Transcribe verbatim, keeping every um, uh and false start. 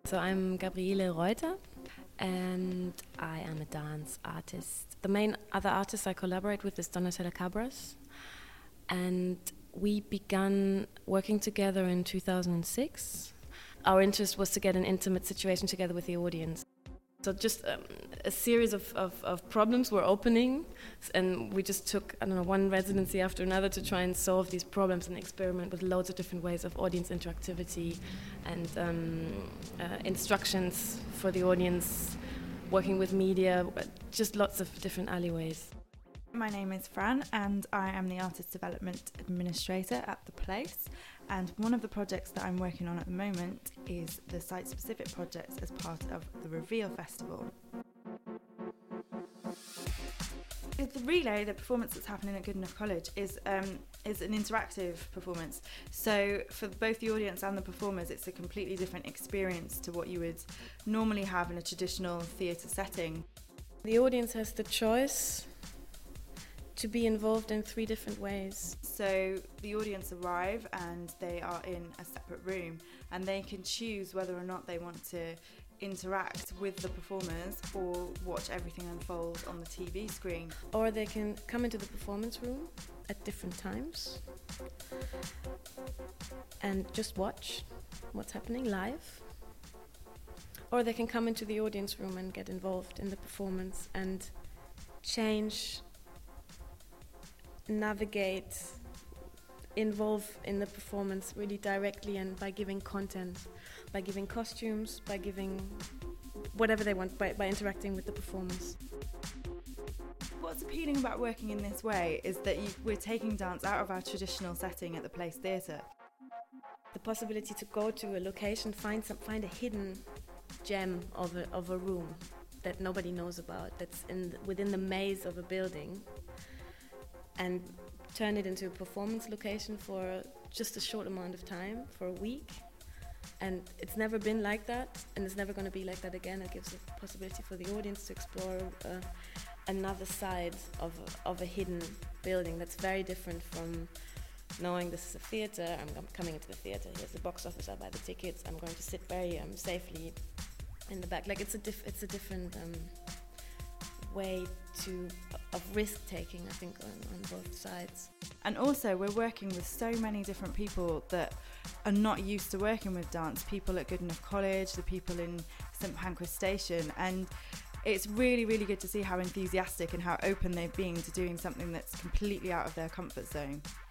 So I'm Gabriele Reuter and I am a dance artist. The main other artist I collaborate with is Donatella Cabras, and we began working together in two thousand six. Our interest was to get an intimate situation together with the audience. So just um, a series of, of, of problems were opening, and we just took, I don't know, one residency after another to try and solve these problems and experiment with loads of different ways of audience interactivity and um, uh, instructions for the audience, working with media, just lots of different alleyways. My name is Fran and I am the Artist Development Administrator at The Place, and one of the projects that I'm working on at the moment is the site-specific projects as part of the Reveal Festival. The Relay, the performance that's happening at Goodenough College, is um, is an interactive performance. So for both the audience and the performers, it's a completely different experience to what you would normally have in a traditional theatre setting. The audience has the choice to be involved in three different ways. So the audience arrive and they are in a separate room, and they can choose whether or not they want to interact with the performers or watch everything unfold on the T V screen. Or they can come into the performance room at different times and just watch what's happening live. Or they can come into the audience room and get involved in the performance and change, navigate, involve in the performance really directly, and by giving content, by giving costumes, by giving whatever they want, by, by interacting with the performance. What's appealing about working in this way is that you, we're taking dance out of our traditional setting at the Place Theatre. The possibility to go to a location, find some, find a hidden gem of a, of a room that nobody knows about, that's in the, within the maze of a building, and turn it into a performance location for just a short amount of time, for a week. And it's never been like that, and it's never going to be like that again. It gives a possibility for the audience to explore uh, another side of a, of a hidden building that's very different from knowing this is a theatre. I'm, I'm coming into the theatre, here's the box office, I buy the tickets, I'm going to sit very um, safely in the back. Like it's a diff- it's a different um, way to of risk-taking, I think, on, on both sides. And also we're working with so many different people that are not used to working with dance, people at Goodenough College, the people in St Pancras Station, and it's really, really good to see how enthusiastic and how open they've been to doing something that's completely out of their comfort zone.